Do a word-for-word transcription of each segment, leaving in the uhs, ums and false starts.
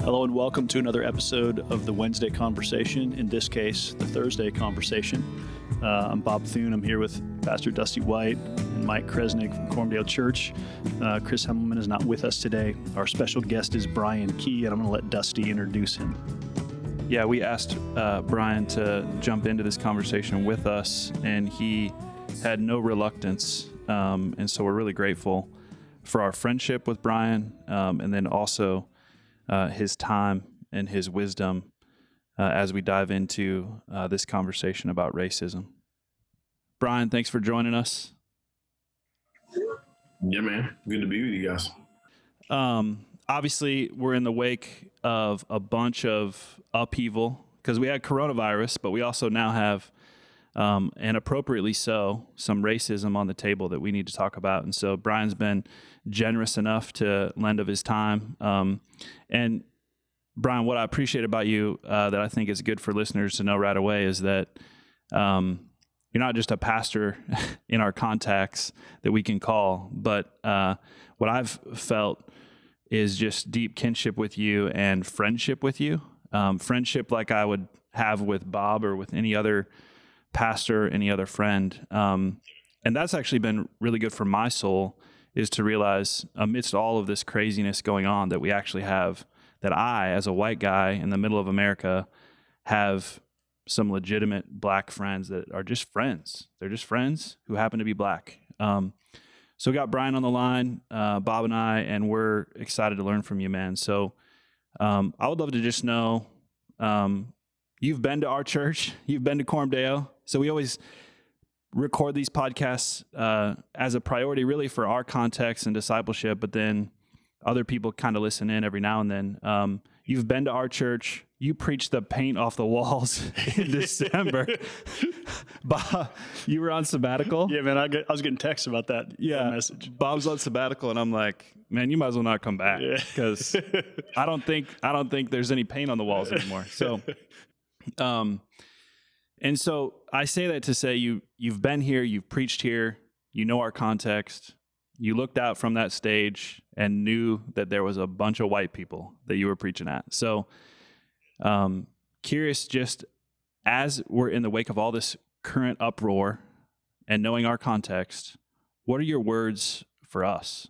Hello and welcome to another episode of the Wednesday Conversation, in this case, the Thursday Conversation. Uh, I'm Bob Thune. I'm here with Pastor Dusty White and Mike Kresnick from Cormdale Church. Uh, Chris Hemmelman is not with us today. Our special guest is Brian Key, and I'm going to let Dusty introduce him. Yeah, we asked uh, Brian to jump into this conversation with us, and he had no reluctance, um, and so we're really grateful for our friendship with Brian, um, and then also uh, his time and his wisdom uh, as we dive into uh, this conversation about racism. Brian, thanks for joining us. Yeah, man. Good to be with you guys. Um, obviously, we're in the wake of a bunch of upheaval because we had coronavirus, but we also now have, um, and appropriately so, some racism on the table that we need to talk about. And so Brian's been generous enough to lend of his time. Um, and Brian, what I appreciate about you uh, that I think is good for listeners to know right away is that um, you're not just a pastor in our contacts that we can call, but uh, what I've felt is just deep kinship with you and friendship with you. Um, friendship like I would have with Bob or with any other pastor, any other friend. Um, and that's actually been really good for my soul, is to realize amidst all of this craziness going on that we actually have, that I, as a white guy in the middle of America, have some legitimate black friends that are just friends. They're just friends who happen to be black. Um, so we got Brian on the line, uh, Bob and I, and we're excited to learn from you, man. So um, I would love to just know, um, you've been to our church, you've been to Cormdale. So we always record these podcasts uh, as a priority really for our context and discipleship, but then other people kind of listen in every now and then. Um, you've been to our church. You preached the paint off the walls in December. Bob, you were on sabbatical? Yeah, man, I, get, I was getting texts about that, yeah, that message. Bob's on sabbatical, and I'm like, man, you might as well not come back because yeah. I don't think I don't think there's any paint on the walls anymore. So, um, and so I say that to say you you've been here, you've preached here, you know our context. You looked out from that stage and knew that there was a bunch of white people that you were preaching at. So, um, curious, just as we're in the wake of all this current uproar and knowing our context, what are your words for us?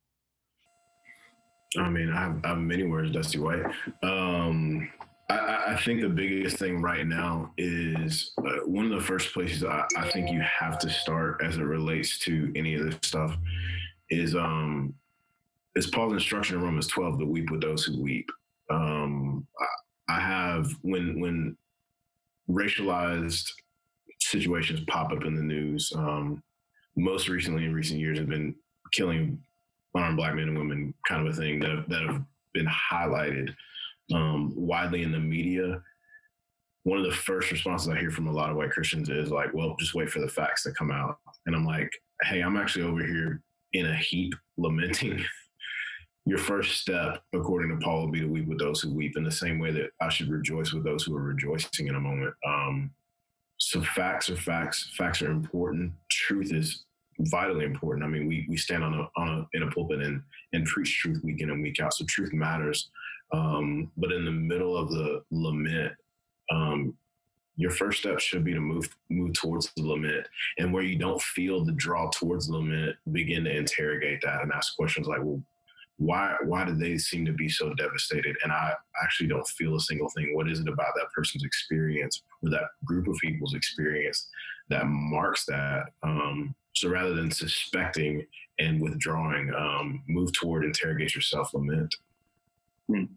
I mean, I have, I have many words, Dusty White. Um, I, I think the biggest thing right now is uh, one of the first places I, I think you have to start as it relates to any of this stuff is um, is Paul's instruction in Romans twelve to weep with those who weep. Um, I, I have when when racialized situations pop up in the news, um, most recently in recent years have been killing unarmed black men and women, kind of a thing that have, that have been highlighted um, widely in the media. One of the first responses I hear from a lot of white Christians is like, well, just wait for the facts to come out. And I'm like, hey, I'm actually over here in a heap lamenting. Your first step, according to Paul, will be to weep with those who weep, in the same way that I should rejoice with those who are rejoicing in a moment. Um, so facts are facts. Facts are important. Truth is vitally important. I mean, we we stand on a on a in a pulpit and and preach truth week in and week out. So truth matters. Um, but in the middle of the lament, um, your first step should be to move move towards the lament. And where you don't feel the draw towards the lament, begin to interrogate that and ask questions like, well, why why do they seem to be so devastated? And I actually don't feel a single thing. What is it about that person's experience or that group of people's experience that marks that? Um, so rather than suspecting and withdrawing, um, move toward, interrogate yourself, lament. Hmm.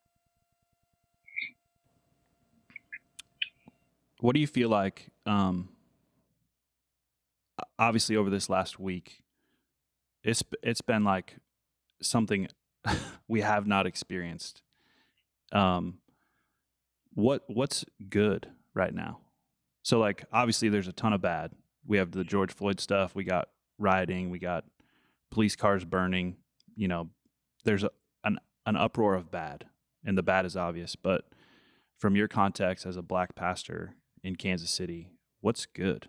What do you feel like, um, obviously over this last week, it's it's been like something we have not experienced. Um, what what's good right now? So like, obviously there's a ton of bad. We have the George Floyd stuff. We got rioting. We got police cars burning. You know, there's a, an an uproar of bad, and the bad is obvious. But from your context as a black pastor in Kansas City, what's good?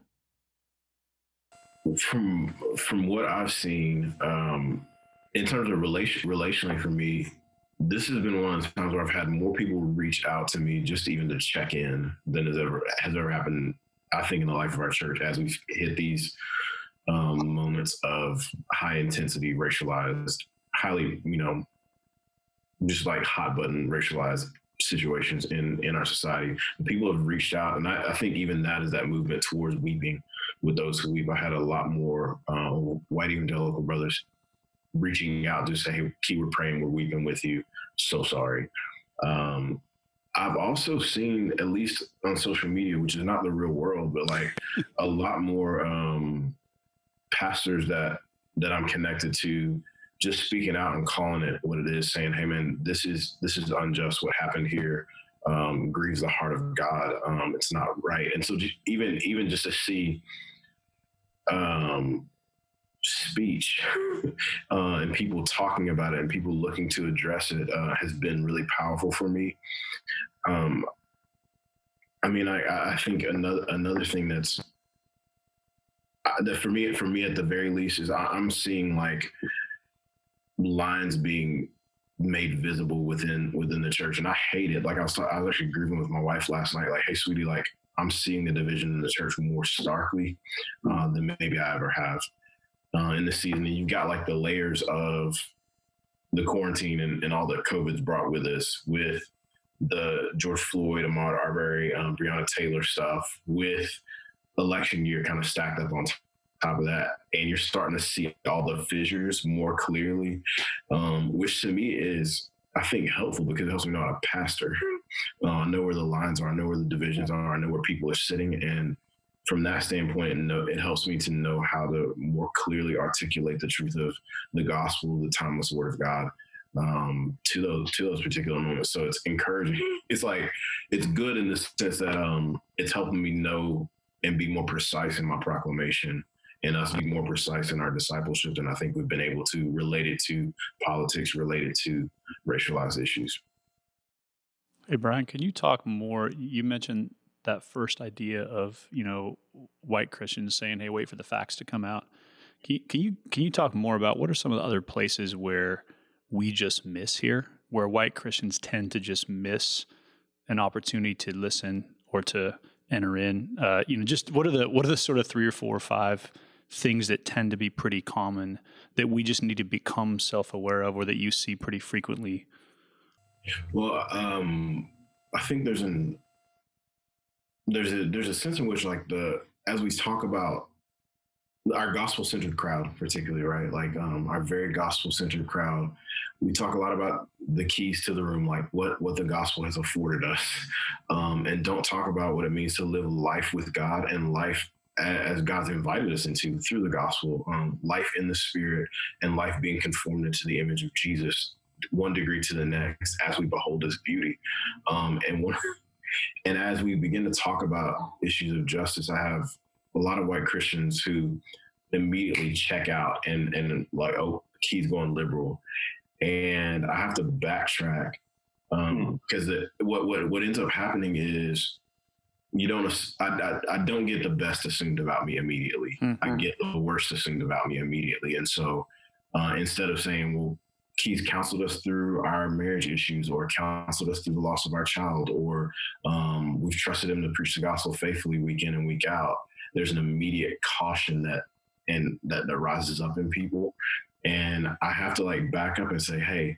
From from what I've seen, um, in terms of relation relationally for me, this has been one of the times where I've had more people reach out to me just even to check in than has ever has ever happened, I think, in the life of our church as we've hit these um, moments of high intensity, racialized, highly, you know, just like hot button racialized situations in, in our society. People have reached out, and I, I think even that is that movement towards weeping with those who weep. I had a lot more uh, white evangelical brothers reaching out to say, hey, keep, we're praying, we're weeping with you. So sorry. Um, I've also seen, at least on social media, which is not the real world, but like a lot more um, pastors that that I'm connected to just speaking out and calling it what it is, saying, hey, man, this is this is unjust. What happened here um, grieves the heart of God. Um, it's not right. And so just, even even just to see um, speech uh, and people talking about it and people looking to address it uh, has been really powerful for me. Um, I mean, I, I think another another thing that's uh, that for me, for me at the very least, is I, I'm seeing like lines being made visible within within the church, and I hate it. Like I was, I was actually grieving with my wife last night. Like, hey, sweetie, like I'm seeing the division in the church more starkly uh, than maybe I ever have. Uh, in the season, and you got like the layers of the quarantine and, and all that COVID's brought with us, with the George Floyd, Ahmaud Arbery, um, Breonna Taylor stuff, with election year kind of stacked up on top of that. And you're starting to see all the fissures more clearly, um, which to me is, I think, helpful because it helps me know how to pastor. Uh, I know where the lines are, I know where the divisions are, I know where people are sitting. And from that standpoint, it helps me to know how to more clearly articulate the truth of the gospel, the timeless word of God, um, to those to those particular moments. So it's encouraging. It's like, it's good in the sense that um, it's helping me know and be more precise in my proclamation, and us be more precise in our discipleship. And I think we've been able to relate it to politics, related to racialized issues. Hey, Brian, can you talk more? You mentioned that first idea of, you know, white Christians saying, hey, wait for the facts to come out. Can you, can you, can you talk more about what are some of the other places where we just miss here, where white Christians tend to just miss an opportunity to listen or to enter in? Uh, you know, just what are the, what are the sort of three or four or five things that tend to be pretty common that we just need to become self-aware of, or that you see pretty frequently? Well, um, I think there's an, There's a there's a sense in which, like, the as we talk about our gospel-centered crowd, particularly, right? Like um, our very gospel-centered crowd, we talk a lot about the keys to the room, like what what the gospel has afforded us, um, and don't talk about what it means to live life with God and life as God's invited us into through the gospel, um, life in the Spirit and life being conformed into the image of Jesus, one degree to the next, as we behold His beauty, um, and one. And as we begin to talk about issues of justice, I have a lot of white Christians who immediately check out and, and like, oh, Keith's going liberal. And I have to backtrack because um, what, what what ends up happening is you don't I, I, I don't get the best assumed about me immediately. Mm-hmm. I get the worst assumed about me immediately. And so uh, instead of saying, well, Keith counseled us through our marriage issues, or counseled us through the loss of our child, or um, we've trusted him to preach the gospel faithfully week in and week out, there's an immediate caution that and that, that rises up in people. And I have to like back up and say, hey,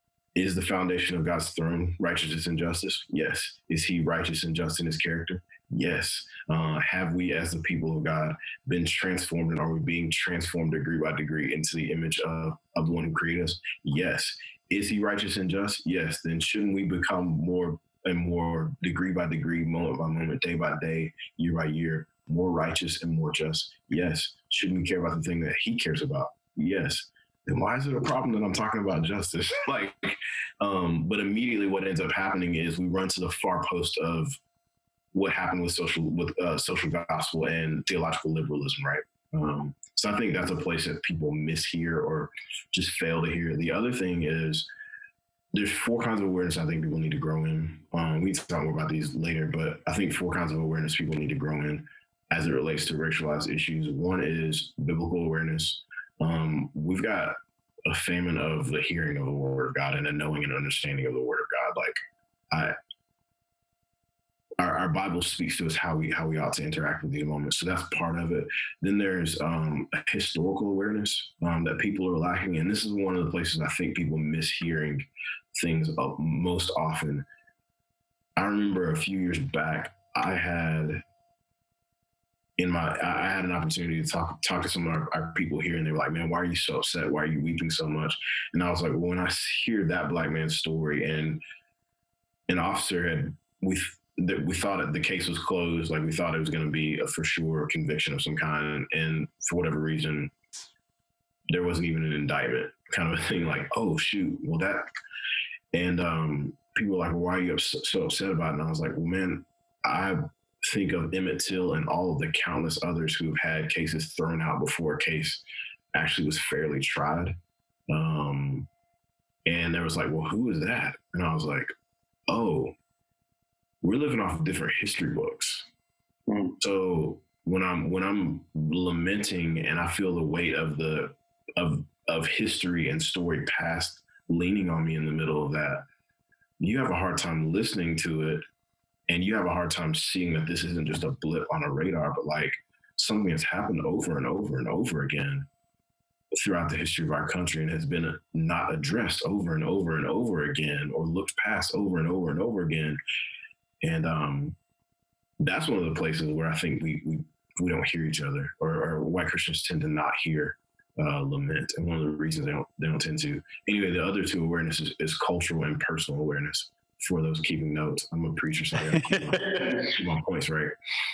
is the foundation of God's throne righteousness and justice? Yes. Is He righteous and just in His character? Yes. Uh, have we, as the people of God, been transformed, and are we being transformed degree by degree into the image of, of the one who created us? Yes. Is He righteous and just? Yes. Then shouldn't we become more and more, degree by degree, moment by moment, day by day, year by year, more righteous and more just? Yes. Shouldn't we care about the thing that He cares about? Yes. Then why is it a problem that I'm talking about justice? like, um, but immediately what ends up happening is we run to the far post of what happened with social, with uh, social gospel and theological liberalism, right? Um, so I think that's a place that people mishear or just fail to hear. The other thing is there's four kinds of awareness I think people need to grow in. Um, we can talk more about these later, but I think four kinds of awareness people need to grow in as it relates to racialized issues. One is biblical awareness. Um, we've got a famine of the hearing of the word of God and a knowing and understanding of the word of God. Like I, our, our Bible speaks to us how we how we ought to interact with these moments. So that's part of it. Then there's um, a historical awareness um, that people are lacking, and this is one of the places I think people miss hearing things uh, most often. I remember a few years back, I had in my I had an opportunity to talk talk to some of our, our people here, and they were like, "Man, why are you so upset? Why are you weeping so much?" And I was like, "Well, when I hear that black man's story, and an officer had we." that we thought it, the case was closed. Like we thought it was going to be a for sure conviction of some kind. And for whatever reason, there wasn't even an indictment, kind of a thing. Like, oh shoot, well that, and um, people were like, well, why are you ups- so upset about it? And I was like, well, man, I think of Emmett Till and all of the countless others who've had cases thrown out before a case actually was fairly tried. Um, and there was like, well, who is that? And I was like, oh, we're living off of different history books. Mm. So when I'm when I'm lamenting and I feel the weight of the of of history and story past leaning on me in the middle of that, you have a hard time listening to it, and you have a hard time seeing that this isn't just a blip on a radar, but like something that's happened over and over and over again throughout the history of our country and has been not addressed over and over and over again, or looked past over and over and over again. And um, that's one of the places where I think we we, we don't hear each other, or, or white Christians tend to not hear uh, lament. And one of the reasons they don't they don't tend to. Anyway, the other two awarenesses is, is cultural and personal awareness. For those keeping notes, I'm a preacher, so I gotta keep my, keep my points right.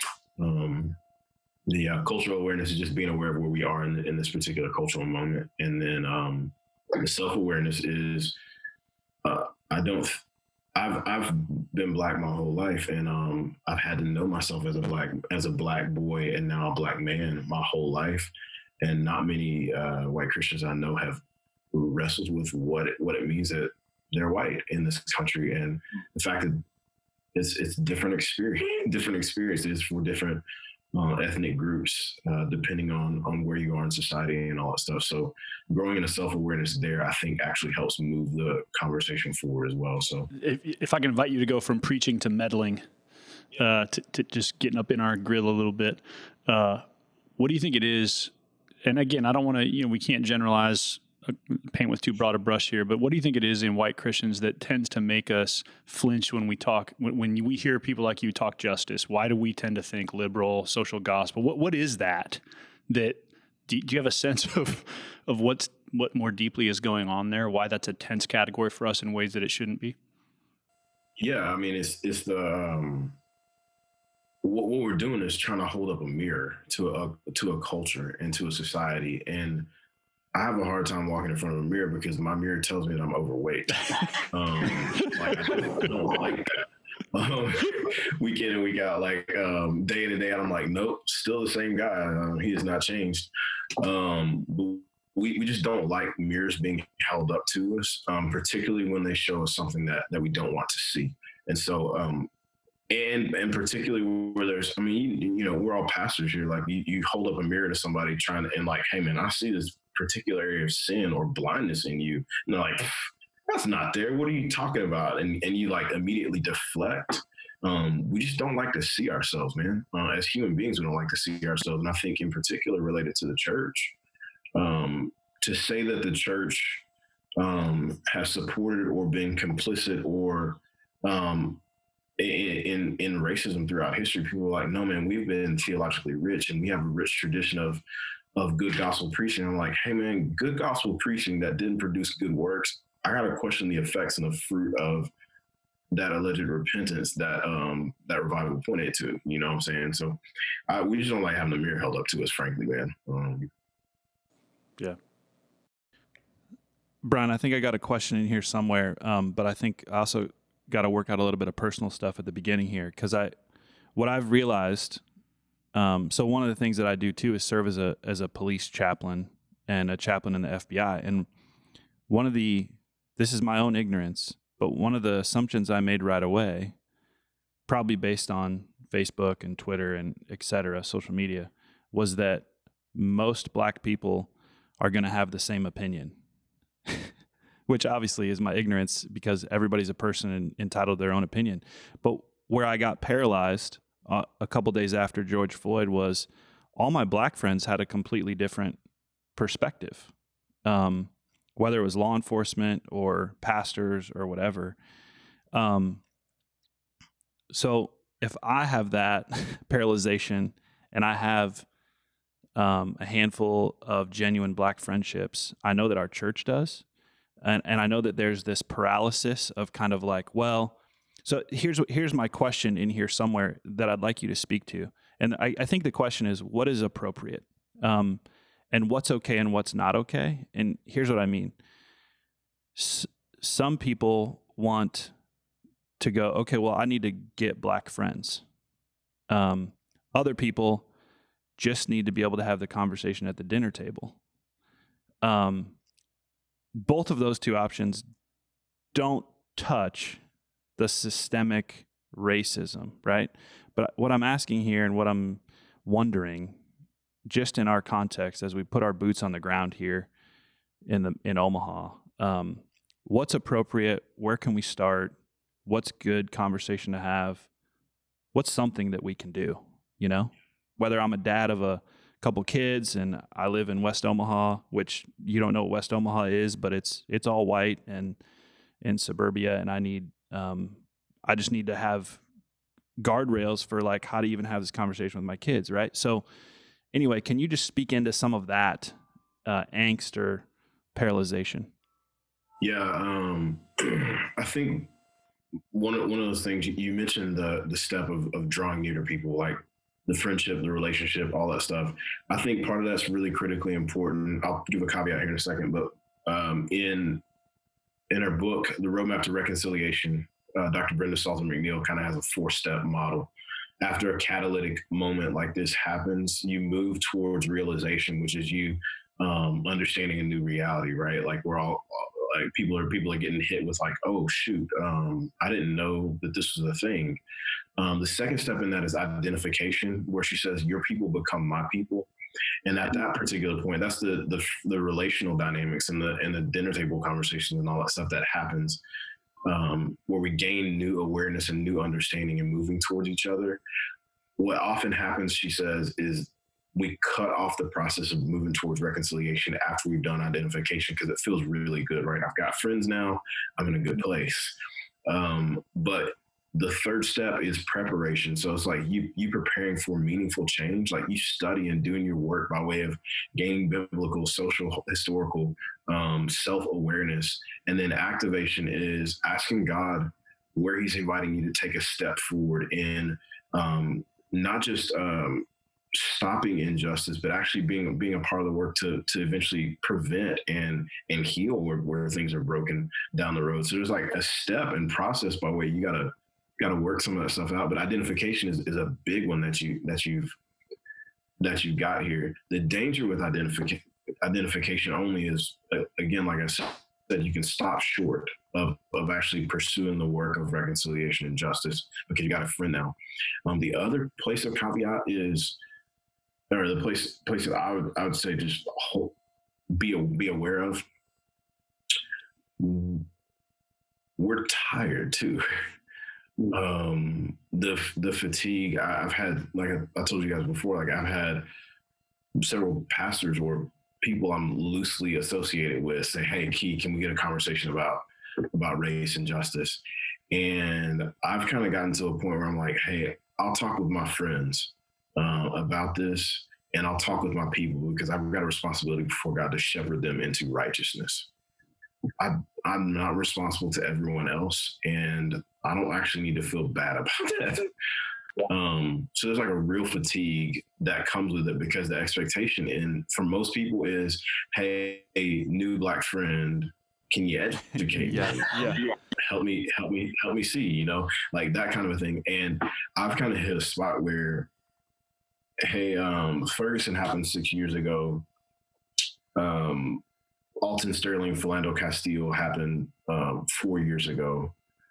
Um, the uh, cultural awareness is just being aware of where we are in, the, in this particular cultural moment, and then um, the self-awareness is uh, I don't. I've I've been black my whole life, and um, I've had to know myself as a black as a black boy and now a black man my whole life, and not many uh, white Christians I know have wrestled with what it, what it means that they're white in this country, and the fact that it's it's different experience different experiences for different uh, ethnic groups uh, depending on on where you are in society and all that stuff. So growing in a self-awareness there, I think actually helps move the conversation forward as well. So if, if I can invite you to go from preaching to meddling, uh, to, to just getting up in our grill a little bit, uh, what do you think it is? And again, I don't want to, you know, we can't generalize, uh, paint with too broad a brush here, but what do you think it is in white Christians that tends to make us flinch when we talk, when, when we hear people like you talk justice? Why do we tend to think liberal, social gospel? What What is that? That do, do you have a sense of of what's what more deeply is going on there? Why that's a tense category for us in ways that it shouldn't be? Yeah, I mean, it's it's the um, what, what we're doing is trying to hold up a mirror to a to a culture and to a society, and I have a hard time walking in front of a mirror because my mirror tells me that I'm overweight. um, like, I don't like that. Um, week in and week out, like um, day in and day out, I'm like, nope, still the same guy. Um, he has not changed. Um, but we, we just don't like mirrors being held up to us, um, particularly when they show us something that, that we don't want to see. And so, um, and and particularly where there's, I mean, you, you know, we're all pastors here. Like you, you hold up a mirror to somebody trying to, and like, hey man, I see this particular area of sin or blindness in you. And they're like, that's not there. What are you talking about? And and you like immediately deflect. Um, we just don't like to see ourselves, man. Uh, as human beings, we don't like to see ourselves. And I think in particular related to the church, um, to say that the church um, has supported or been complicit or um, in, in in racism throughout history, people are like, no, man, we've been theologically rich and we have a rich tradition of of good gospel preaching. I'm like, hey man, good gospel preaching that didn't produce good works. I got to question the effects and the fruit of that alleged repentance that um, that revival pointed to. You know what I'm saying? So I, we just don't like having the mirror held up to us, frankly, man. Um, yeah. Brian, I think I got a question in here somewhere, um, but I think I also got to work out a little bit of personal stuff at the beginning here, because I, what I've realized. Um, so one of the things that I do too is serve as a as a police chaplain and a chaplain in the F B I. And one of the this is my own ignorance, but one of the assumptions I made right away, probably based on Facebook and Twitter and et cetera, social media, was that most black people are going to have the same opinion. which obviously is my ignorance because everybody's a person and entitled to their own opinion. But where I got paralyzed uh, a couple days after George Floyd was all my black friends had a completely different perspective, um, whether it was law enforcement or pastors or whatever. Um, so if I have that paralyzation and I have um, a handful of genuine black friendships, I know that our church does. And, and I know that there's this paralysis of kind of like, well, so here's here's my question in here somewhere that I'd like you to speak to. And I, I think the question is, what is appropriate? Um, and what's okay and what's not okay? And here's what I mean. S- some people want to go, okay, well, I need to get black friends. Um, other people just need to be able to have the conversation at the dinner table. Um, both of those two options don't touch the systemic racism, right? But what I'm asking here and what I'm wondering, just in our context, as we put our boots on the ground here in the in Omaha, um, what's appropriate? Where can we start? What's good conversation to have? What's something that we can do? You know, whether I'm a dad of a couple kids and I live in West Omaha, which you don't know what West Omaha is, but it's it's all white and in suburbia, and I need um, I just need to have guardrails for like how to even have this conversation with my kids, right? So anyway, can you just speak into some of that uh, angst or paralyzation? Yeah, um, I think one of one of those things you mentioned, the the step of, of drawing near to people, like the friendship, the relationship, all that stuff. I think part of that's really critically important. I'll give a caveat here in a second, but um, in in her book, The Roadmap to Reconciliation, uh, Doctor Brenda Salter McNeil kind of has a four-step model. After a catalytic moment like this happens, you move towards realization, which is you um, understanding a new reality, right? Like we're all like people are people are getting hit with like, oh shoot, um, I didn't know that this was a thing. Um, the second step in that is identification, where she says, your people become my people. And at that particular point, that's the the, the relational dynamics and the and the dinner table conversations and all that stuff that happens, um, where we gain new awareness and new understanding and moving towards each other. What often happens, she says, is we cut off the process of moving towards reconciliation after we've done identification because it feels really good, right? I've got friends now. I'm in a good place. Um, but the third step is preparation. So it's like you you preparing for meaningful change, like you study and doing your work by way of gaining biblical, social, historical um, self-awareness. And then activation is asking God where he's inviting you to take a step forward in um, not just um, stopping injustice, but actually being being a part of the work to to eventually prevent and and heal where, where things are broken down the road. So there's like a step and process by way you gotta got to work some of that stuff out. But identification is, is a big one that you that you've that you got here. The danger with identification identification only is, uh, again, like I said, that you can stop short of of actually pursuing the work of reconciliation and justice because you got a friend now. Um, the other place of caveat is, or the place place that I would I would say just hold, be be aware of. We're tired too. Um, the the fatigue I've had, like I, I told you guys before, like I've had several pastors or people I'm loosely associated with say, "Hey, Key, can we get a conversation about about race and justice?" And I've kind of gotten to a point where I'm like, "Hey, I'll talk with my friends uh, about this, and I'll talk with my people because I've got a responsibility before God to shepherd them into righteousness. I, I'm not responsible to everyone else, and I don't actually need to feel bad about that." Um, so there's like a real fatigue that comes with it because the expectation in for most people is, "Hey, a new black friend, can you educate yeah, me? yeah. Help me, help me, help me see," you know, like that kind of a thing. And I've kind of hit a spot where, hey, um, Ferguson happened six years ago. Um, Alton Sterling, Philando Castile happened um, four years ago.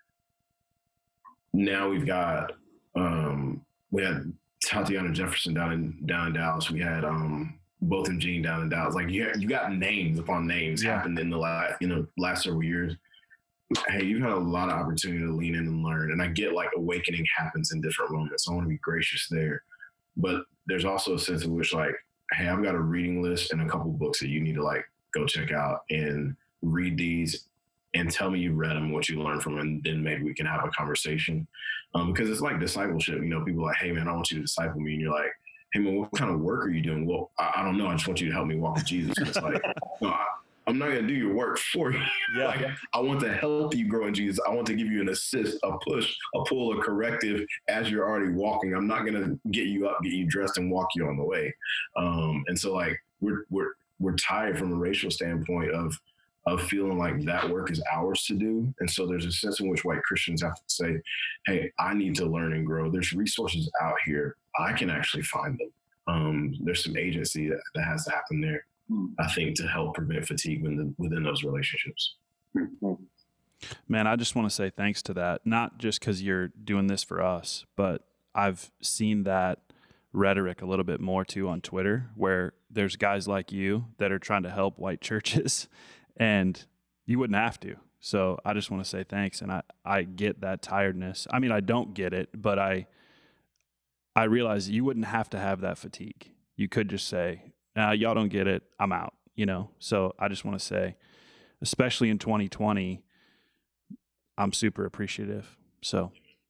Now we've got, um, we had Tatiana Jefferson down in down in Dallas. We had um, both in Gene Down and Dallas. Like you, you got names upon names Yeah. happened in the last, you know, last several years. Hey, you've had a lot of opportunity to lean in and learn. And I get like awakening happens in different moments. So I want to be gracious there. But there's also a sense in which like, hey, I've got a reading list and a couple of books that you need to like go check out and read these and tell me you read them, what you learned from them, and then maybe we can have a conversation. Um, because it's like discipleship. You know, people are like, hey, man, I want you to disciple me. And you're like, hey, man, what kind of work are you doing? Well, I, I don't know. I just want you to help me walk with Jesus. And it's like, no, I, I'm not going to do your work for you. Yeah. Like, I want to help you grow in Jesus. I want to give you an assist, a push, a pull, a corrective as you're already walking. I'm not going to get you up, get you dressed, and walk you on the way. Um, and so, like, we're we're we're tired from a racial standpoint of of feeling like that work is ours to do. And so there's a sense in which white Christians have to say, hey, I need to learn and grow. There's resources out here. I can actually find them. Um, there's some agency that, that has to happen there, I think, to help prevent fatigue within, within those relationships. Man, I just want to say thanks to that, not just because you're doing this for us, but I've seen that rhetoric a little bit more too on Twitter, where there's guys like you that are trying to help white churches, and you wouldn't have to. So I just want to say thanks, and I, I get that tiredness. I mean, I don't get it, but I I realize you wouldn't have to have that fatigue. You could just say, nah, y'all don't get it, I'm out, you know? So I just want to say, especially in twenty twenty, I'm super appreciative. So,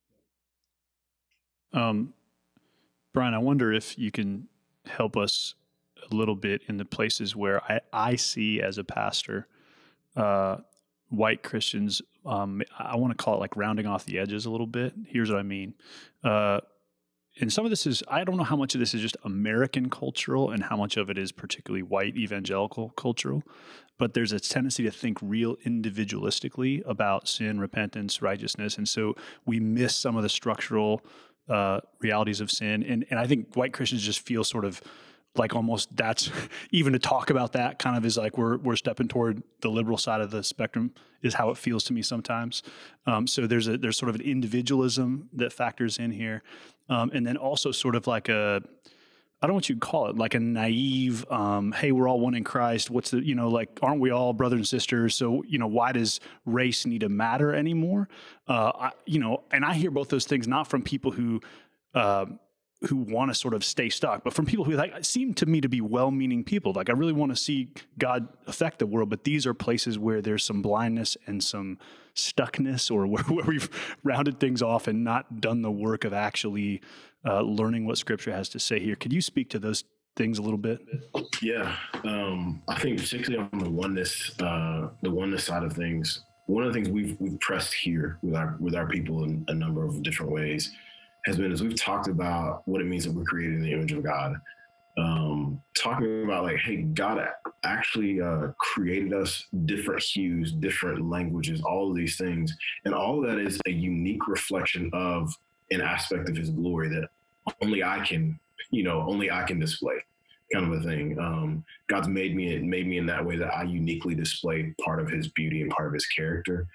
Um, Brian, I wonder if you can help us a little bit in the places where I, I see as a pastor, uh, white Christians, um, I want to call it like rounding off the edges a little bit. Here's what I mean. Uh, and some of this is, I don't know how much of this is just American cultural and how much of it is particularly white evangelical cultural, but there's a tendency to think real individualistically about sin, repentance, righteousness. And so we miss some of the structural uh, realities of sin. And, and I think white Christians just feel sort of like almost that's even to talk about that kind of is like we're we're stepping toward the liberal side of the spectrum is how it feels to me sometimes. Um, so there's a there's sort of an individualism that factors in here, um, and then also sort of like a I don't know what you'd call it, like a naive, um, hey, we're all one in Christ. What's the you know like aren't we all brothers and sisters? So you know why does race need to matter anymore? Uh, I, you know, and I hear both those things not from people who. Uh, who want to sort of stay stuck, but from people who like seem to me to be well-meaning people. Like I really want to see God affect the world, but these are places where there's some blindness and some stuckness, or where, where we've rounded things off and not done the work of actually uh, learning what Scripture has to say here. Could you speak to those things a little bit? Yeah, um, I think particularly on the oneness, uh, the oneness side of things, one of the things we've we've pressed here with our with our people in a number of different ways has been as we've talked about what it means that we're created in the image of God. Um, talking about like, hey, God actually uh, created us different hues, different languages, all of these things. And all of that is a unique reflection of an aspect of his glory that only I can, you know, only I can display, kind of a thing. Um, God's made me, made me in that way that I uniquely display part of his beauty and part of his character.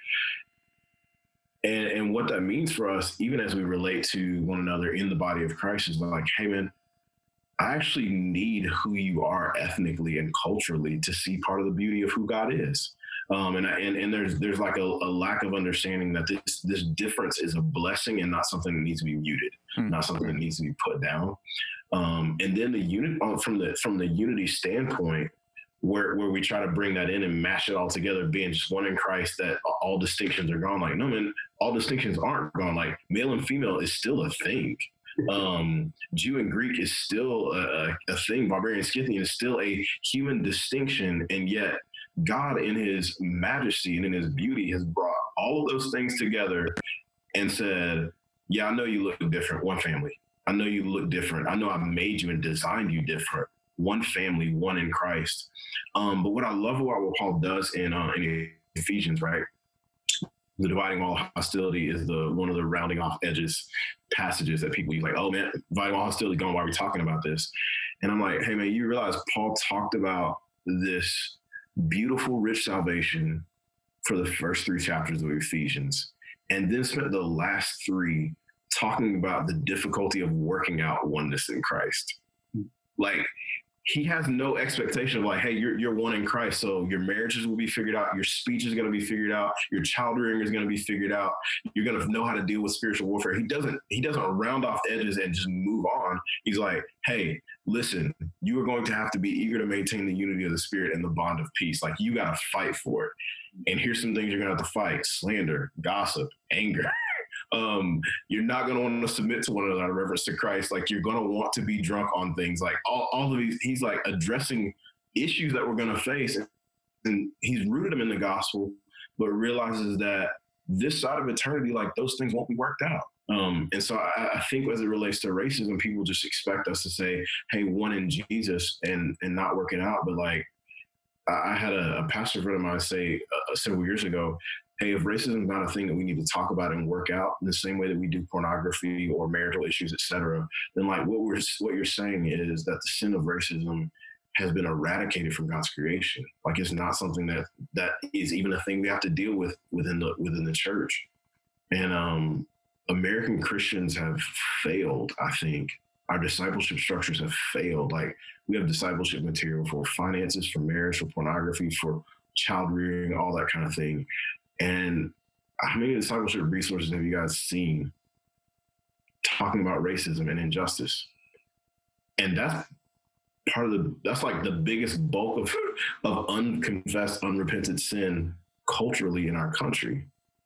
And, and what that means for us, even as we relate to one another in the body of Christ, is like, hey, man, I actually need who you are ethnically and culturally to see part of the beauty of who God is. Um, and, and and there's there's like a, a lack of understanding that this this difference is a blessing and not something that needs to be muted, hmm. not something that needs to be put down. Um, and then the unit from the from the unity standpoint, where where we try to bring that in and mash it all together, being just one in Christ, that all distinctions are gone. Like, no, man, all distinctions aren't gone. Like, male and female is still a thing. Um, Jew and Greek is still a, a thing. Barbarian, Scythian is still a human distinction. And yet God in his majesty and in his beauty has brought all of those things together and said, yeah, I know you look different. One family. I know you look different. I know I made you and designed you different. One family, one in Christ. Um, but what I love about what Paul does in, uh, in Ephesians, right? The dividing wall of hostility is the one of the rounding off edges passages that people use, like, oh man, dividing wall of hostility going, why are we talking about this? And I'm like, hey man, you realize Paul talked about this beautiful, rich salvation for the first three chapters of Ephesians, and then spent the last three talking about the difficulty of working out oneness in Christ. Like, he has no expectation of like, hey, you're you're one in Christ, so your marriages will be figured out, your speech is going to be figured out, your child rearing is going to be figured out, you're going to know how to deal with spiritual warfare. He doesn't he doesn't round off edges and just move on. He's like, hey, listen, you are going to have to be eager to maintain the unity of the Spirit and the bond of peace. Like, you got to fight for it. And here's some things you're going to have to fight: slander, gossip, anger. Um, you're not going to want to submit to one another out of reverence to Christ. Like, you're going to want to be drunk on things. Like, all, all of these, he's like addressing issues that we're going to face. And he's rooted them in the gospel, but realizes that this side of eternity, like, those things won't be worked out. Um, and so I, I think as it relates to racism, people just expect us to say, hey, one in Jesus, and, and not work it out. But like, I, I had a, a pastor friend of mine say uh, several years ago, hey, if racism is not a thing that we need to talk about and work out in the same way that we do pornography or marital issues, et cetera, then like what we're what you're saying is that the sin of racism has been eradicated from God's creation. Like, it's not something that that is even a thing we have to deal with within the within the church. And um, American Christians have failed, I think. Our discipleship structures have failed. Like, we have discipleship material for finances, for marriage, for pornography, for child rearing, all that kind of thing. And how many discipleship resources have you guys seen talking about racism and injustice? And that's part of the, that's like the biggest bulk of, of unconfessed, unrepented sin culturally in our country.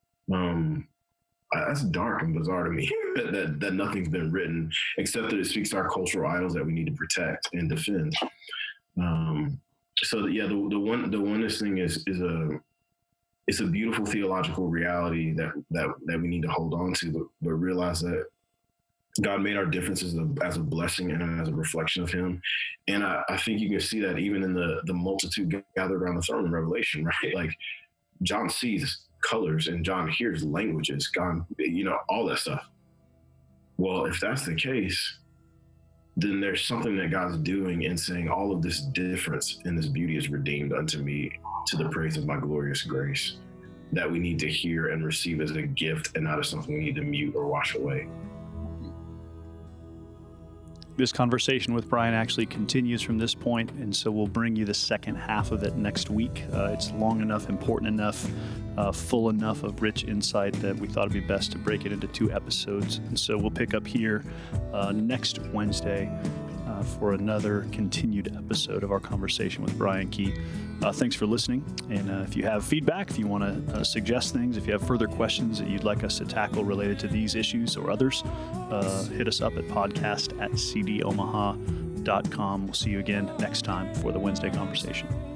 Um, that's dark and bizarre to me that, that, that nothing's been written, except that it speaks to our cultural idols that we need to protect and defend. Um, so yeah, the, the one, the oneness thing is, is a, it's a beautiful theological reality that, that, that we need to hold on to, but, but realize that God made our differences as a blessing and as a reflection of him. And I, I think you can see that even in the, the multitude gathered around the throne in Revelation, right? Like, John sees colors and John hears languages, God, you know, all that stuff. Well, if that's the case, then there's something that God's doing in saying all of this difference and this beauty is redeemed unto me to the praise of my glorious grace, that we need to hear and receive as a gift and not as something we need to mute or wash away. This conversation with Brian actually continues from this point, and so we'll bring you the second half of it next week. Uh, it's long enough, important enough, uh, full enough of rich insight that we thought it'd be best to break it into two episodes. And so we'll pick up here uh, next Wednesday uh, for another continued episode of our conversation with Brian Key. Uh, thanks for listening. And uh, if you have feedback, if you want to uh, suggest things, if you have further questions that you'd like us to tackle related to these issues or others, uh, hit us up at podcast at c d omaha dot com. We'll see you again next time for the Wednesday Conversation.